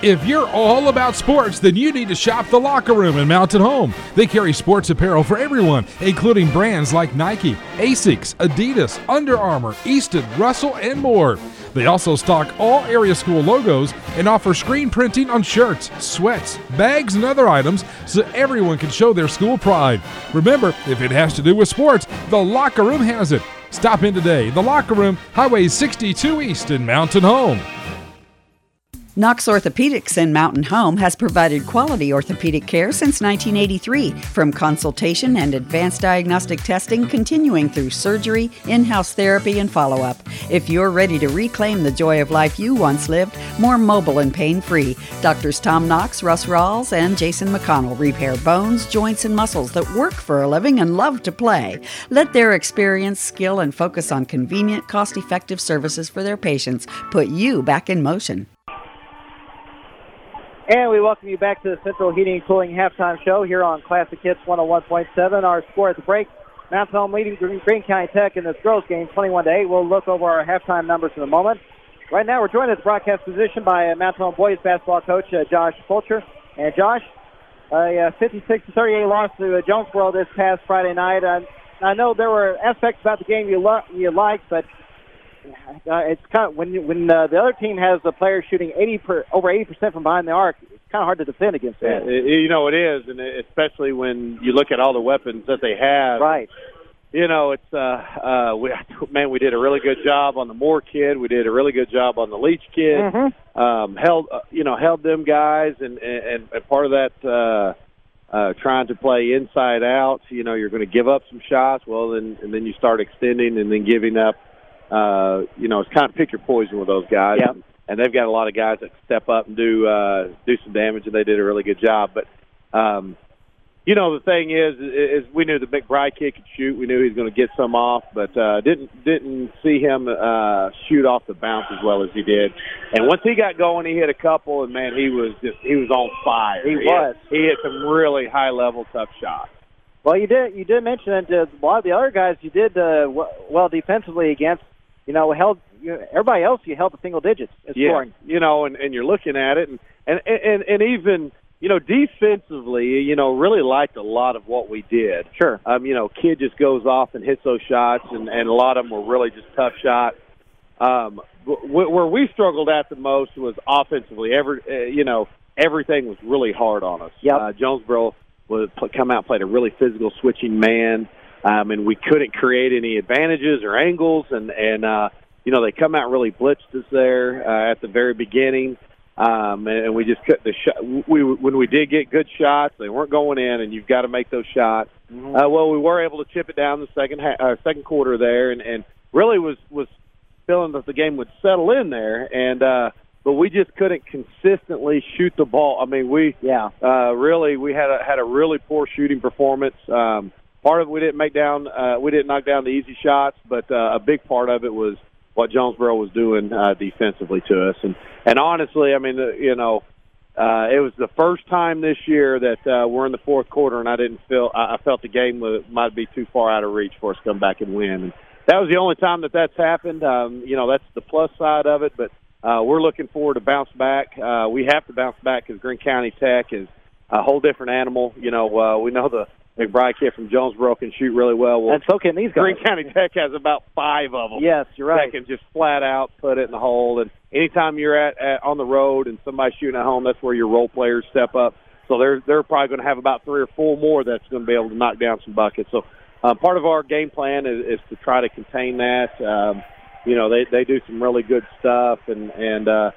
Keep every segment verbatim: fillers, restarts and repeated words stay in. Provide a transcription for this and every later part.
If you're all about sports, then you need to shop The Locker Room in Mountain Home. They carry sports apparel for everyone, including brands like Nike, Asics, Adidas, Under Armour, Easton, Russell, and more. They also stock all area school logos and offer screen printing on shirts, sweats, bags, and other items so everyone can show their school pride. Remember, if it has to do with sports, The Locker Room has it. Stop in today. The Locker Room, Highway sixty-two East in Mountain Home. Knox Orthopedics in Mountain Home has provided quality orthopedic care since nineteen eighty-three, from consultation and advanced diagnostic testing continuing through surgery, in-house therapy, and follow-up. If you're ready to reclaim the joy of life you once lived, more mobile and pain-free, Doctors Tom Knox, Russ Rawls, and Jason McConnell repair bones, joints, and muscles that work for a living and love to play. Let their experience, skill, and focus on convenient, cost-effective services for their patients put you back in motion. And we welcome you back to the Central Heating and Cooling Halftime Show here on Classic Hits one oh one point seven. Our score at the break, Mountain Home leading Greene County Tech in this girls game twenty-one to eight. We'll look over our halftime numbers in a moment. Right now we're joined at the broadcast position by uh, Mountain Home boys basketball coach uh, Josh Fulcher. And Josh, a uh, fifty-six to thirty-eight loss to uh, Jonesboro this past Friday night. Uh, I know there were aspects about the game you, lo- you liked, but Uh, it's kind of when when uh, the other team has the players shooting eighty per, over eighty percent from behind the arc. It's kind of hard to defend against that. Yeah, you know it is, and especially when you look at all the weapons that they have. Right. You know, it's uh, uh, we, man, we did a really good job on the Moore kid. We did a really good job on the Leach kid. Mm-hmm. Um, held, uh, you know, held them guys, and and, and part of that. Uh, Uh, trying to play inside out, you know, you're going to give up some shots. Well, then and then you start extending and then giving up. Uh, you know, it's kind of pick your poison with those guys. Yep. And, and they've got a lot of guys that step up and do uh, do some damage, and they did a really good job. But, um, you know, the thing is, is we knew the McBride kid could shoot. We knew he was going to get some off, but uh, didn't didn't see him uh, shoot off the bounce as well as he did. And once he got going, he hit a couple, and, man, he was just he was on fire. He, he was. Hit, he hit some really high-level, tough shots. Well, you did you did mention that uh, a lot of the other guys you did uh, w- well defensively against. You know, held you know, everybody else. You held the single digits in yeah, scoring. You know, and, and you're looking at it, and, and and and even you know defensively, you know, really liked a lot of what we did. Sure. Um, you know, kid just goes off and hits those shots, and, and a lot of them were really just tough shots. Um, w- where we struggled at the most was offensively. Every uh, you know, everything was really hard on us. Yep. Uh, Jonesboro was come out and played a really physical switching man. Um, and we couldn't create any advantages or angles, and and uh, you know they come out and really blitzed us there uh, at the very beginning, um, and, and we just couldn't. The shot, we when we did get good shots, they weren't going in, and you've got to make those shots. Mm-hmm. Uh, well, we were able to chip it down the second ha- uh, second quarter there, and, and really was was feeling that the game would settle in there, and uh, but we just couldn't consistently shoot the ball. I mean, we yeah uh, really we had a, had a really poor shooting performance. Um, Part of it we didn't make down, uh, we didn't knock down the easy shots, but uh, a big part of it was what Jonesboro was doing uh, defensively to us. And and honestly, I mean, uh, you know, uh, it was the first time this year that uh, we're in the fourth quarter, and I didn't feel, I, I felt the game was, might be too far out of reach for us to come back and win. And that was the only time that that's happened. Um, you know, that's the plus side of it, but uh, we're looking forward to bounce back. Uh, we have to bounce back because Greene County Tech is a whole different animal. You know, uh, we know the McBride kid from Jonesboro can shoot really well. well and so can these guys. Greene County Tech has about five of them. Yes, you're right. That can just flat out put it in the hole. And anytime you're at, at on the road and somebody's shooting at home, that's where your role players step up. So they're they're probably going to have about three or four more that's going to be able to knock down some buckets. So um, part of our game plan is, is to try to contain that. Um, you know, they they do some really good stuff, and and uh,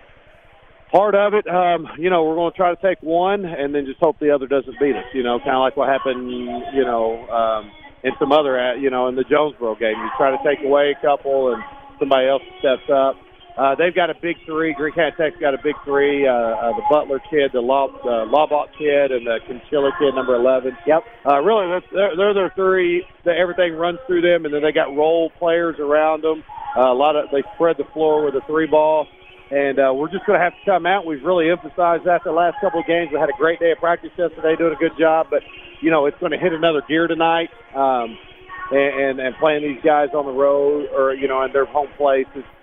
part of it, um, you know, we're going to try to take one and then just hope the other doesn't beat us, you know, kind of like what happened, you know, um, in some other, you know, in the Jonesboro game. You try to take away a couple and somebody else steps up. Uh, they've got a big three. Greene County Tech's got a big three. Uh, uh, the Butler kid, the Law, uh, Lawbach kid, and the Conchilla kid, number eleven. Yep. Uh, really, that's, they're, they're their three. That everything runs through them, and then they got role players around them. Uh, a lot of they spread the floor with a three ball. And uh, we're just going to have to come out. We've really emphasized that the last couple of games. We had a great day of practice yesterday, doing a good job. But, you know, it's going to hit another gear tonight. Um, and, and, and playing these guys on the road or, you know, in their home place is,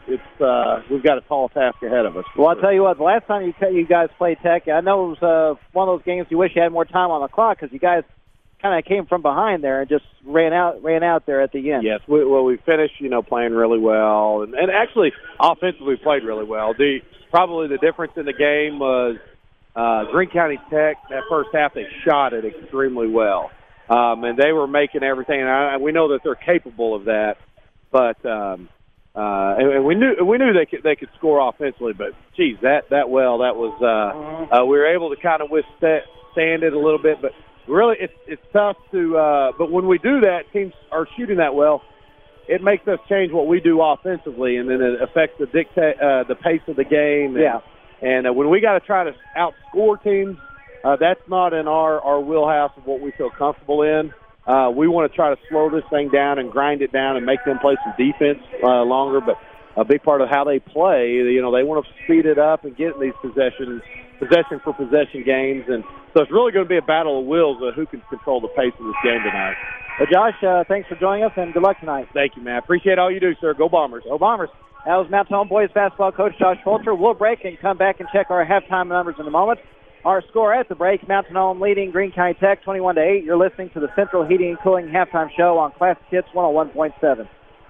it's uh, we've got a tall task ahead of us. Well, I'll tell you what, the last time you you guys played Tech, I know it was uh, one of those games you wish you had more time on the clock because you guys kind of came from behind there and just ran out ran out there at the end. Yes, we, well, we finished, you know, playing really well, and, and actually offensively played really well. The probably the difference in the game was uh, Greene County Tech, that first half, they shot it extremely well, um, and they were making everything. And I, we know that they're capable of that, but um, uh, and, and we knew we knew they could they could score offensively. But geez, that that well, that was uh, uh, we were able to kind of withstand it a little bit, but. Really, it's it's tough to. Uh, but when we do that, teams are shooting that well. It makes us change what we do offensively, and then it affects the dictate uh, the pace of the game. And, yeah. And uh, when we got to try to outscore teams, uh, that's not in our, our wheelhouse of what we feel comfortable in. Uh, we want to try to slow this thing down and grind it down and make them play some defense uh, longer. But a big part of how they play, you know, they want to speed it up and get in these possessions. possession for possession games, and so it's really going to be a battle of wills of who can control the pace of this game tonight. Well, Josh, uh, thanks for joining us, and good luck tonight. Thank you, man. Appreciate all you do, sir. Go Bombers. Go Bombers. That was Mountain Home boys basketball coach Josh Fulcher. We'll break and come back and check our halftime numbers in a moment. Our score at the break, Mountain Home leading Greene County Tech twenty-one to eight. You're listening to the Central Heating and Cooling halftime show on Classic Hits one oh one point seven.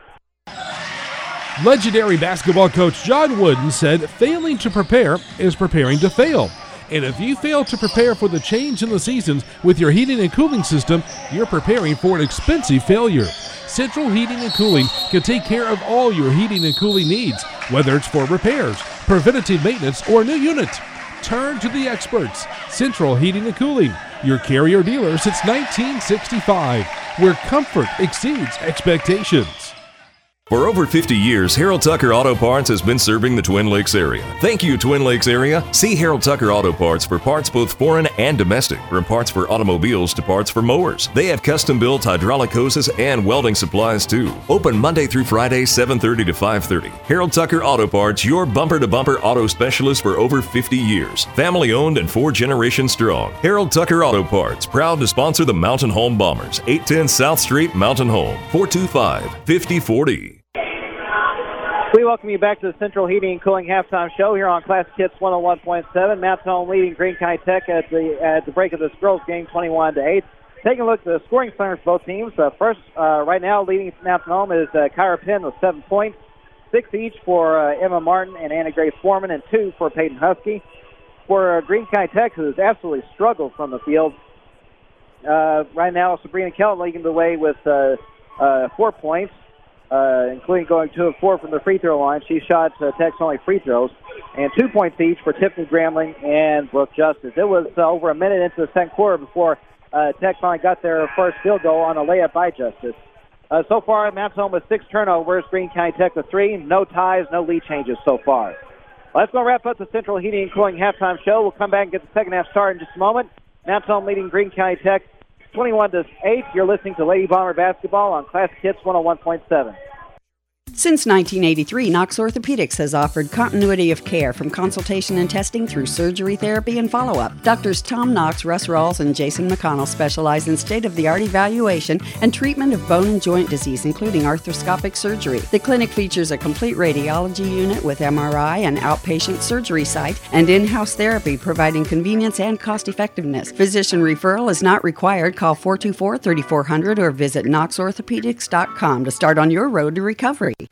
Legendary basketball coach John Wooden said failing to prepare is preparing to fail. And if you fail to prepare for the change in the seasons with your heating and cooling system, you're preparing for an expensive failure. Central Heating and Cooling can take care of all your heating and cooling needs, whether it's for repairs, preventative maintenance, or a new unit. Turn to the experts. Central Heating and Cooling, your carrier dealer since nineteen sixty-five, where comfort exceeds expectations. For over fifty years, Harold Tucker Auto Parts has been serving the Twin Lakes area. Thank you, Twin Lakes area. See Harold Tucker Auto Parts for parts both foreign and domestic, from parts for automobiles to parts for mowers. They have custom-built hydraulic hoses and welding supplies, too. Open Monday through Friday, seven thirty to five thirty. Harold Tucker Auto Parts, your bumper-to-bumper auto specialist for over fifty years. Family-owned and four generations strong. Harold Tucker Auto Parts, proud to sponsor the Mountain Home Bombers. eight ten South Street, Mountain Home. four two five, five oh four oh. We welcome you back to the Central Heating and Cooling halftime show here on Classic Hits one oh one point seven. Mountain Home leading Greene County Tech at the at the break of this girls game, twenty-one to eight. Taking a look at the scoring centers for both teams. Uh, first, uh, right now, leading Mountain Home is uh, Kyra Penn with seven points, six each for uh, Emma Martin and Anna Grace Foreman, and two for Peyton Husky. For uh, Greene County Tech, who has absolutely struggled from the field, uh, right now Sabrina Kelton leading the way with uh, uh, four points. Uh, including going two of four from the free throw line. She shot uh, Tech's only free throws. And two points each for Tiffany Gramling and Brooke Justice. It was uh, over a minute into the second quarter before uh, Tech finally got their first field goal on a layup by Justice. Uh, so far, Mountain Home with six turnovers, Greene County Tech with three. No ties, no lead changes so far. Well, that's going to wrap up the Central Heating and Cooling halftime show. We'll come back and get the second half started in just a moment. Mountain Home leading Greene County Tech twenty-one to eight. You're listening to Lady Bomber Basketball on Classic Hits one oh one point seven. Since nineteen eighty-three, Knox Orthopedics has offered continuity of care from consultation and testing through surgery, therapy, and follow-up. Doctors Tom Knox, Russ Rawls, and Jason McConnell specialize in state-of-the-art evaluation and treatment of bone and joint disease, including arthroscopic surgery. The clinic features a complete radiology unit with M R I and outpatient surgery site and in-house therapy, providing convenience and cost-effectiveness. Physician referral is not required. Call four two four, three four zero zero or visit knox orthopedics dot com to start on your road to recovery.